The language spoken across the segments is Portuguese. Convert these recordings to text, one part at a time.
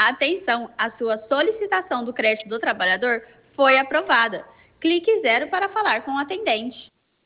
Atenção, a sua solicitação do crédito do trabalhador foi aprovada. Clique 0 para falar com o atendente.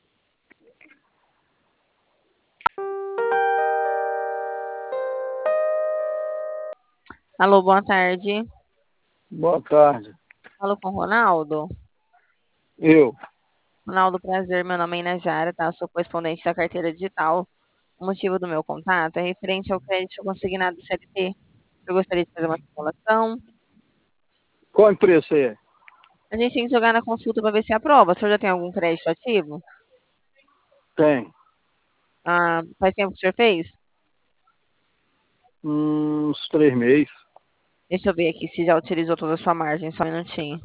Alô, boa tarde. Boa tarde. Falo com o Ronaldo. Eu. Ronaldo, prazer. Meu nome é Inajara, tá? Eu sou correspondente da carteira digital. O motivo do meu contato é referente ao crédito consignado do CLT. Eu gostaria de fazer uma simulação. Qual empresa você é? A gente tem que jogar na consulta para ver se aprova. O senhor já tem algum crédito ativo? Tem. Ah, faz tempo que o senhor fez? Uns 3 meses. Deixa eu ver aqui se já utilizou toda a sua margem. Só um minutinho.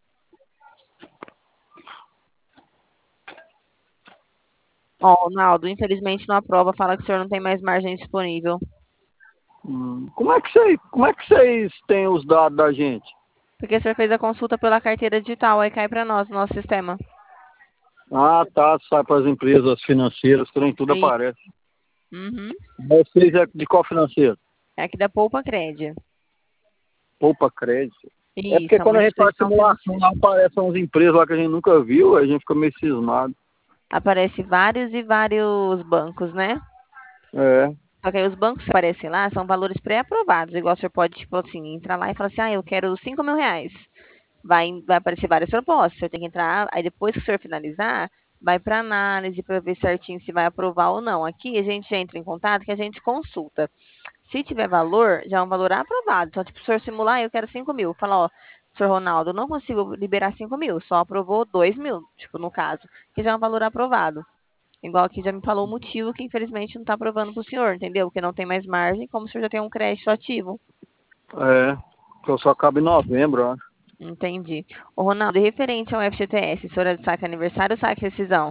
Ó, Ronaldo, infelizmente não aprova. Fala que o senhor não tem mais margem disponível. Como é que vocês têm os dados da gente? Porque o senhor fez a consulta pela carteira digital. Aí cai para nós, no nosso sistema. Ah, tá. Sai para as empresas financeiras, que nem tudo Aí, aparece. uhum. Vocês é de qual financeiro? É aqui da Poupa Cred. Poupa Crédito. É Isso, porque é uma quando a gente faz instituição simulação, lá financeira. aparecem umas empresas lá que a gente nunca viu, a gente fica meio cismado. Aparece vários e vários bancos, né? É. Só que aí os bancos que aparecem lá são valores pré-aprovados. Igual o senhor pode, tipo assim, entrar lá e falar assim, eu quero 5.000 reais. Vai aparecer várias propostas. O senhor tem que entrar, aí depois que o senhor finalizar, vai para análise para ver certinho se vai aprovar ou não. Aqui a gente entra em contato que a gente consulta. Se tiver valor, já é um valor aprovado. Então, tipo, o senhor simular, eu quero 5.000. Fala, ó, senhor Ronaldo, eu não consigo liberar 5.000, só aprovou 2.000, tipo, no caso, que já é um valor aprovado. Igual aqui já me falou o motivo que infelizmente não está aprovando para o senhor, entendeu? Porque não tem mais margem, como o senhor já tem um crédito ativo. É. Que eu só acabo em novembro, eu acho. Entendi. Ô, Ronaldo, e referente ao FGTS, o senhor é de saque aniversário ou saque rescisão?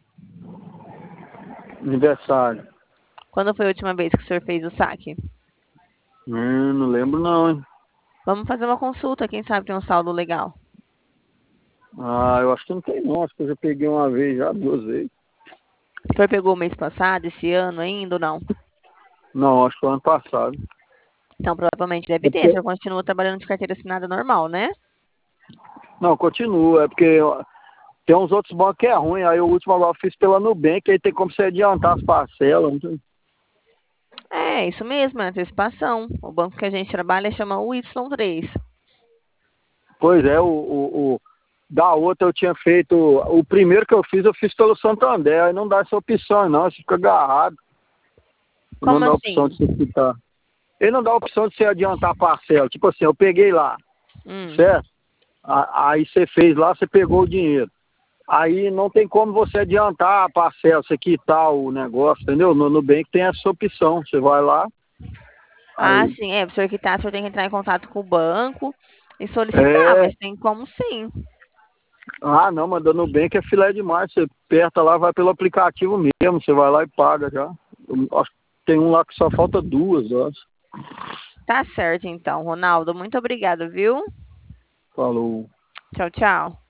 Aniversário. Quando foi a última vez que o senhor fez o saque? Não lembro não, hein? Vamos fazer uma consulta, quem sabe tem um saldo legal. Ah, eu acho que não tem não. Acho que eu já peguei uma vez já, 2 vezes. O senhor pegou o mês passado, esse ano ainda ou não? Não, acho que foi ano passado. Então, provavelmente deve É ter. O porque... senhor continua trabalhando de carteira assinada normal, né? Não, continua. É porque tem uns outros bancos que é ruim. Aí o último agora eu fiz pela Nubank, aí tem como você adiantar as parcelas. É, isso mesmo, é antecipação. O banco que a gente trabalha chama o Y3. Pois é, da outra eu tinha feito. O primeiro que eu fiz pelo Santander. Aí não dá essa opção, não. Você fica agarrado. Não Como dá opção assim? de você quitar. Ele não dá opção de você adiantar a parcela. Tipo assim, eu peguei lá, Hum. certo? Aí você fez lá, você pegou o dinheiro. Aí não tem como você adiantar a parcela, você quitar o negócio, entendeu? No Nubank tem essa opção. Você vai lá, Ah, aí. sim, é. Para o senhor quitar, o senhor tem que entrar em contato com o banco e solicitar, É. mas tem como sim. Ah, não, mas do Nubank é filé demais. Você aperta lá, vai pelo aplicativo mesmo. Você vai lá e paga já. Eu acho que tem um lá que só falta duas, eu acho. Tá certo, então, Ronaldo. Muito obrigada, viu? Falou. Tchau, tchau.